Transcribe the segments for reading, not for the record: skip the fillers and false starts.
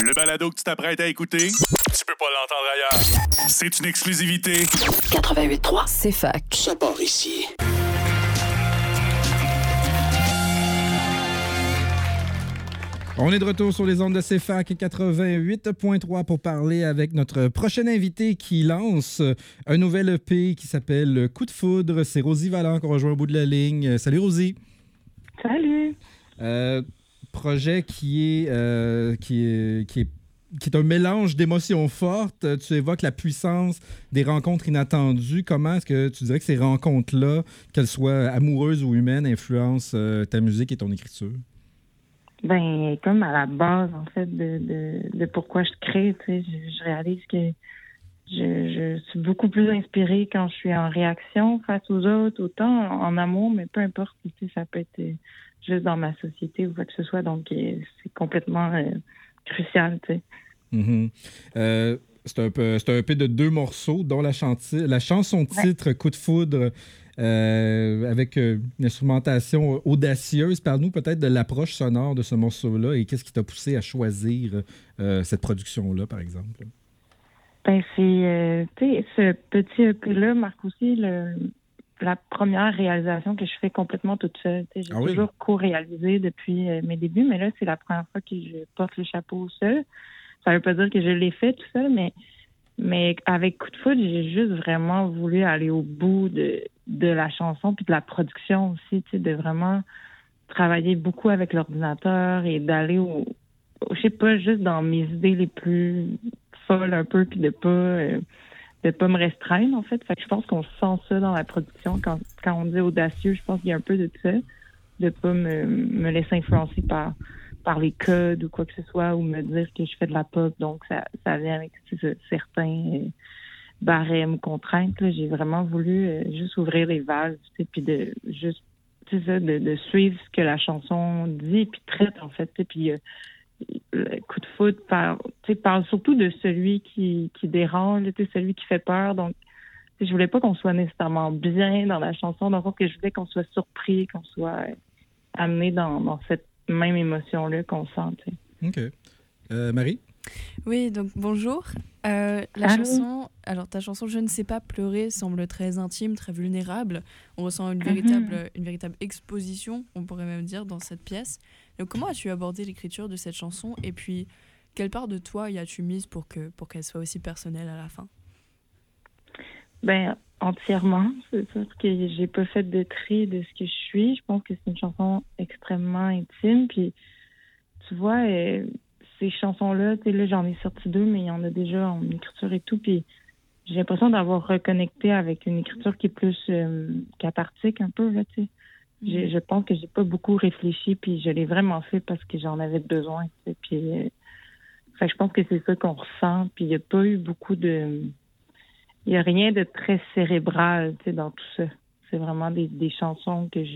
Le balado que tu t'apprêtes à écouter, tu peux pas l'entendre ailleurs. C'est une exclusivité. 88.3, c'est fac. Ça part ici. On est de retour sur les ondes de CFAC 88.3 pour parler avec notre prochain invité qui lance un nouvel EP qui s'appelle Coup de foudre. C'est Rosie Vallant qu'on rejoint au bout de la ligne. Salut Rosie. Salut. Projet qui est un mélange d'émotions fortes. Tu évoques la puissance des rencontres inattendues. Comment est-ce que tu dirais que ces rencontres-là, qu'elles soient amoureuses ou humaines, influencent ta musique et ton écriture? Ben, comme à la base, en fait, de pourquoi je crée, tu sais, je réalise que je suis beaucoup plus inspirée quand je suis en réaction face aux autres, autant en amour, mais peu importe, tu sais, ça peut être juste dans ma société ou quoi que ce soit, donc c'est complètement crucial, tu sais. Mm-hmm. C'est un EP de 2 morceaux, dont la chanson titre Coup de foudre, avec une instrumentation audacieuse. Parle-nous peut-être de l'approche sonore de ce morceau-là et qu'est-ce qui t'a poussé à choisir cette production-là, par exemple? Ben, c'est, tu sais, ce petit EP-là marque aussi la première réalisation que je fais complètement toute seule. J'ai toujours co-réalisé depuis mes débuts, mais là, c'est la première fois que je porte le chapeau seul. Ça veut pas dire que je l'ai fait tout seul, mais avec Coup de foudre, j'ai juste vraiment voulu aller au bout de la chanson puis de la production aussi, tu sais, de vraiment travailler beaucoup avec l'ordinateur et d'aller je sais pas, juste dans mes idées les plus folles un peu puis de pas me restreindre, en fait. Fait que je pense qu'on sent ça dans la production. Quand on dit audacieux, je pense qu'il y a un peu de ça, de pas me laisser influencer par les codes ou quoi que ce soit, ou me dire que je fais de la pop, donc ça vient avec certains barèmes ou contraintes. Là. J'ai vraiment voulu juste ouvrir les valves, tu sais, puis de juste, tu sais, de suivre ce que la chanson dit, puis traite, en fait, tu sais, puis le Coup de foudre parle surtout de celui qui dérange, tu sais, celui qui fait peur, donc je voulais pas qu'on soit nécessairement bien dans la chanson, dans le sens que je voulais qu'on soit surpris, qu'on soit amené dans cette même émotion-là qu'on sent. Tu sais. OK. Marie? Oui, donc bonjour. Ta chanson Je ne sais pas pleurer semble très intime, très vulnérable. On ressent une véritable exposition, on pourrait même dire, dans cette pièce. Donc comment as-tu abordé l'écriture de cette chanson et puis quelle part de toi y as-tu mise pour qu'elle soit aussi personnelle à la fin? Ben, entièrement. C'est sûr que j'ai pas fait de tri de ce que je suis. Je pense que c'est une chanson extrêmement intime. Puis, tu vois, ces chansons-là, tu sais, là, j'en ai sorti 2, mais il y en a déjà en écriture et tout. Puis, j'ai l'impression d'avoir reconnecté avec une écriture qui est plus cathartique un peu, là, tu sais. Je pense que j'ai pas beaucoup réfléchi, puis je l'ai vraiment fait parce que j'en avais besoin, tu sais. Puis, fait que je pense que c'est ça qu'on ressent. Puis, il n'y a pas eu beaucoup de... Il n'y a rien de très cérébral, tu sais, dans tout ça. C'est vraiment des chansons que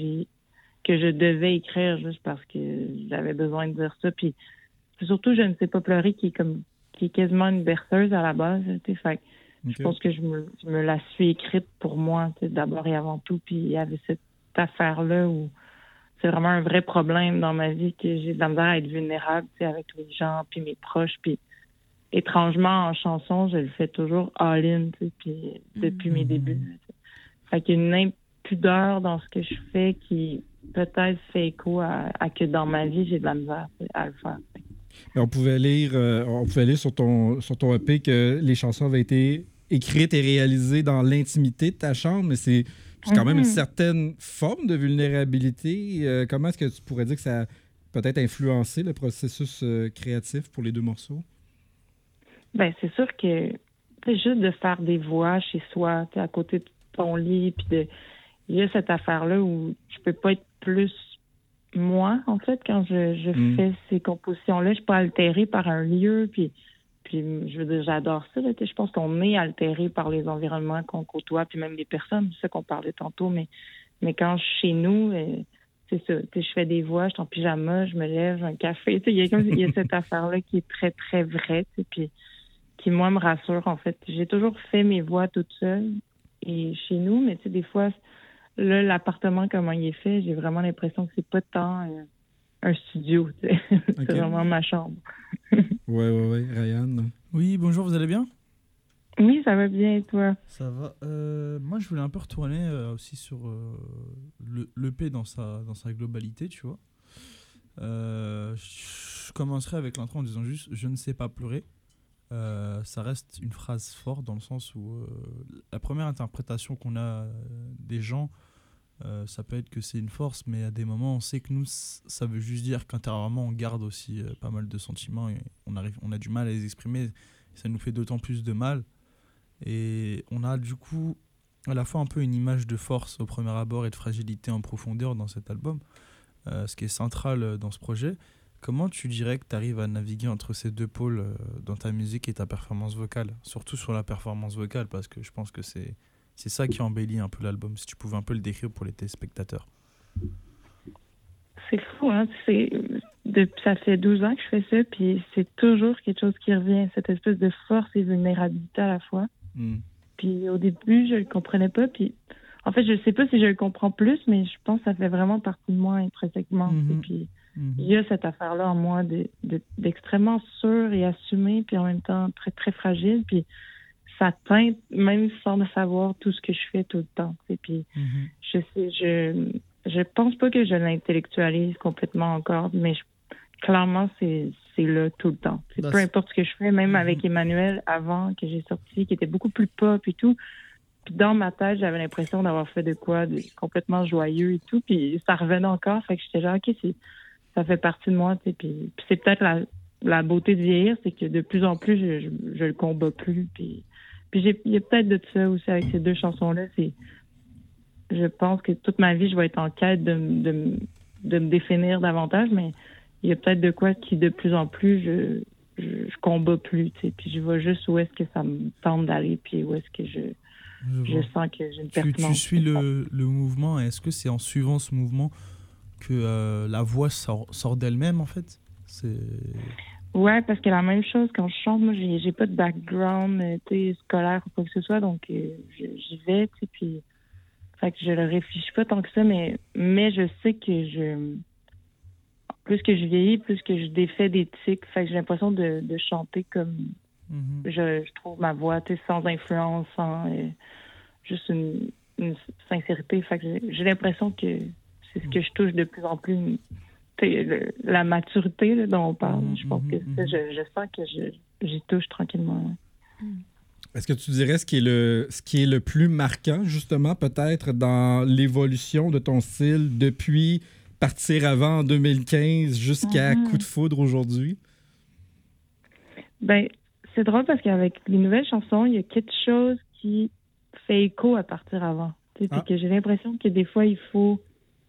je devais écrire juste parce que j'avais besoin de dire ça. Puis surtout, Je ne sais pas pleurer qui est quasiment une berceuse à la base, tu sais. Fait que je pense que je me la suis écrite pour moi, tu sais, d'abord et avant tout. Puis il y avait cette affaire-là où c'est vraiment un vrai problème dans ma vie que j'ai de la misère à être vulnérable, tu sais, avec les gens, puis mes proches, puis étrangement, en chanson, je le fais toujours all-in, tu sais, puis depuis mes débuts. Tu sais. Fait qu'il y a une impudeur dans ce que je fais qui peut-être fait écho à que dans ma vie, j'ai de la misère à le faire. On pouvait lire sur ton EP que les chansons avaient été écrites et réalisées dans l'intimité de ta chambre, mais c'est quand même une certaine forme de vulnérabilité. Comment est-ce que tu pourrais dire que ça a peut-être influencé le processus créatif pour les 2 morceaux? Ben, c'est sûr que c'est juste de faire des voix chez soi, à côté de ton lit, puis il y a cette affaire-là où je peux pas être plus moi, en fait, quand je fais ces compositions-là. Je suis pas altérée par un lieu, puis je veux dire, j'adore ça. Là, je pense qu'on est altéré par les environnements qu'on côtoie, puis même les personnes, c'est ça qu'on parlait tantôt, mais quand je suis chez nous, c'est ça. Je fais des voix, je suis en pyjama, je me lève, un café. Il y a cette affaire-là qui est très, très vraie, puis qui, moi, me rassure, en fait. J'ai toujours fait mes voix toute seule et chez nous, mais tu sais, des fois, là, l'appartement, comment il est fait, j'ai vraiment l'impression que c'est pas tant un studio. Okay. C'est vraiment ma chambre. Ouais. Ryan? Oui, bonjour, vous allez bien? Oui, ça va bien, et toi? Ça va. Moi, je voulais un peu retourner aussi sur l'EP dans sa globalité, tu vois. Je commencerai avec l'intro en disant juste « Je ne sais pas pleurer ». Ça reste une phrase forte dans le sens où la première interprétation qu'on a des gens, ça peut être que c'est une force, mais à des moments on sait que nous ça veut juste dire qu'intérieurement on garde aussi pas mal de sentiments et on a du mal à les exprimer, ça nous fait d'autant plus de mal et on a du coup à la fois un peu une image de force au premier abord et de fragilité en profondeur dans cet album, ce qui est central dans ce projet. Comment tu dirais que tu arrives à naviguer entre ces deux pôles dans ta musique et ta performance vocale, surtout sur la performance vocale, parce que je pense que c'est ça qui embellit un peu l'album, si tu pouvais un peu le décrire pour les téléspectateurs. C'est fou, hein? Ça fait 12 ans que je fais ça, puis c'est toujours quelque chose qui revient, cette espèce de force et vulnérabilité à la fois. Puis au début, je le comprenais pas, puis en fait, je sais pas si je le comprends plus, mais je pense que ça fait vraiment partie de moi intrinsèquement. Puis il y a cette affaire-là en moi d'extrêmement sûr et assumé, puis en même temps très, très fragile, puis ça teinte même sans le savoir tout ce que je fais tout le temps. Et puis je pense pas que je l'intellectualise complètement encore, mais clairement, c'est là tout le temps. Peu importe ce que je fais, même avec Emmanuel, avant que j'ai sorti, qui était beaucoup plus pop et tout, puis dans ma tête, j'avais l'impression d'avoir fait de quoi de complètement joyeux et tout, puis ça revenait encore, fait que j'étais genre, OK, ça fait partie de moi, tu sais, puis c'est peut-être la beauté de vieillir, c'est que de plus en plus, je le combats plus, puis il y a peut-être de ça aussi avec ces deux chansons-là, je pense que toute ma vie, je vais être en quête de me définir davantage, mais il y a peut-être de quoi qui, de plus en plus, je combats plus, tu sais, puis je vois juste où est-ce que ça me tente d'aller, puis où est-ce que je sens que j'ai une pertinence. Tu suis le mouvement, et est-ce que c'est en suivant ce mouvement que la voix sort d'elle-même, en fait? Ouais, parce que la même chose, quand je chante, moi, j'ai pas de background scolaire ou quoi que ce soit, donc j'y vais, tu sais, puis fait que je le réfléchis pas tant que ça, mais je sais que plus que je vieillis, plus que je défais des tics, fait que j'ai l'impression de chanter comme je trouve ma voix, tu sais, sans influence, sans juste une sincérité, fait que j'ai l'impression que c'est ce que je touche de plus en plus. La maturité là, dont on parle, je pense que ça, je sens que j'y touche tranquillement. Est-ce que tu dirais ce qui est le plus marquant, justement, peut-être, dans l'évolution de ton style depuis Partir avant en 2015 jusqu'à Coup de foudre aujourd'hui? Ben, c'est drôle parce qu'avec les nouvelles chansons, il y a quelque chose qui fait écho à Partir avant. Puis que j'ai l'impression que des fois, il faut...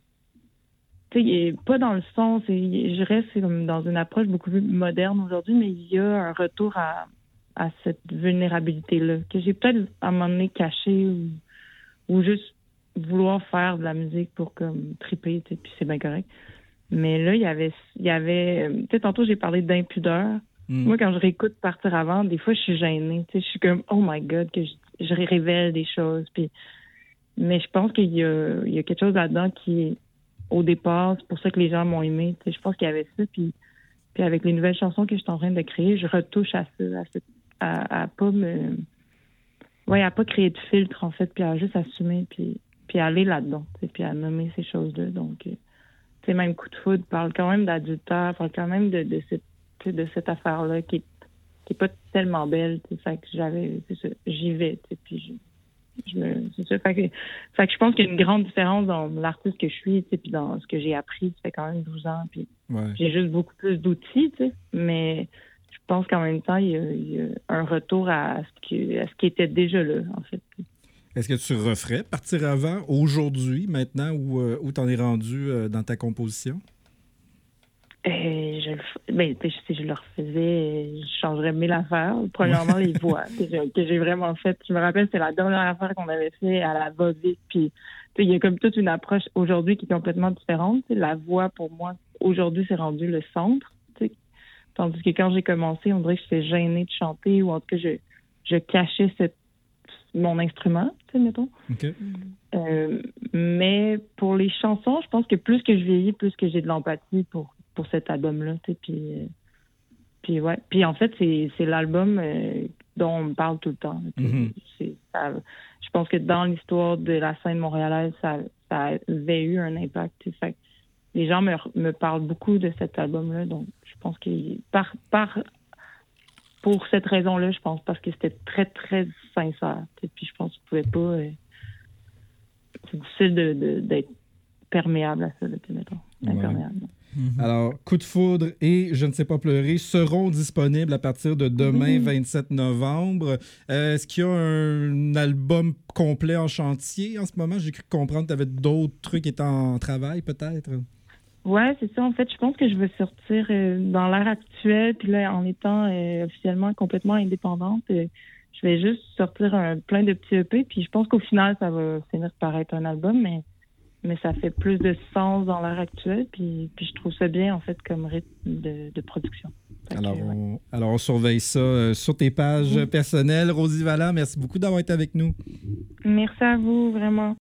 pas dans le sens, je reste comme dans une approche beaucoup plus moderne aujourd'hui, mais il y a un retour à cette vulnérabilité-là, que j'ai peut-être à un moment donné caché ou juste vouloir faire de la musique pour comme triper, puis c'est bien correct. Mais là, il y avait tantôt j'ai parlé d'impudeur. Moi, quand je réécoute Partir avant, des fois, je suis gênée. Je suis comme, oh my God, que je révèle des choses. Mais je pense qu'il y a quelque chose là-dedans qui est au départ, c'est pour ça que les gens m'ont aimé. Je pense qu'il y avait ça. Puis avec les nouvelles chansons que je suis en train de créer, je retouche à ça, à pas pas créer de filtre, en fait, puis à juste assumer, puis aller là-dedans, puis à nommer ces choses-là. Donc, même Coup de foudre parle quand même d'adultère, parle quand même de cette affaire-là qui est pas tellement belle. Fait que j'y vais, puis c'est ça. Fait que je pense qu'il y a une grande différence dans l'artiste que je suis, puis dans ce que j'ai appris. Ça fait quand même 12 ans, puis j'ai juste beaucoup plus d'outils, mais je pense qu'en même temps, il y a un retour à ce qui était déjà là, en fait. Est-ce que tu referais Partir avant aujourd'hui, maintenant, où t'en es rendu dans ta composition? Si je le refaisais, je changerais 1000 affaires. Premièrement, les voix que j'ai vraiment faites. Je me rappelle, c'est la dernière affaire qu'on avait fait à la va-vite. Puis, il y a comme toute une approche aujourd'hui qui est complètement différente. La voix, pour moi, aujourd'hui, c'est rendu le centre. Tandis que quand j'ai commencé, on dirait que j'étais gênée de chanter, ou en tout cas, je cachais mon instrument, mettons. Okay. Mais pour les chansons, je pense que plus que je vieillis, plus que j'ai de l'empathie pour pour cet album-là. Puis ouais. Puis en fait, c'est l'album dont on me parle tout le temps. Je pense que dans l'histoire de la scène montréalaise, ça avait eu un impact. Fait que les gens me parlent beaucoup de cet album-là. Donc, je pense que pour cette raison-là, je pense, parce que c'était très, très sincère. Puis je pense que je pouvais pas... c'est difficile d'être perméable à ça, mettons. Imperméable. Alors, Coup de foudre et Je ne sais pas pleurer seront disponibles à partir de demain, 27 novembre. Est-ce qu'il y a un album complet en chantier en ce moment? J'ai cru comprendre que tu avais d'autres trucs qui étaient en travail, peut-être. Ouais, c'est ça. En fait, je pense que je vais sortir dans l'ère actuelle, puis là, en étant officiellement complètement indépendante, je vais juste sortir plein de petits EP, puis je pense qu'au final, ça va finir par être un album, mais ça fait plus de sens dans l'ère actuelle, puis je trouve ça bien, en fait, comme rythme de production. Alors, on surveille ça sur tes pages personnelles. Rosie Valland, merci beaucoup d'avoir été avec nous. Merci à vous, vraiment.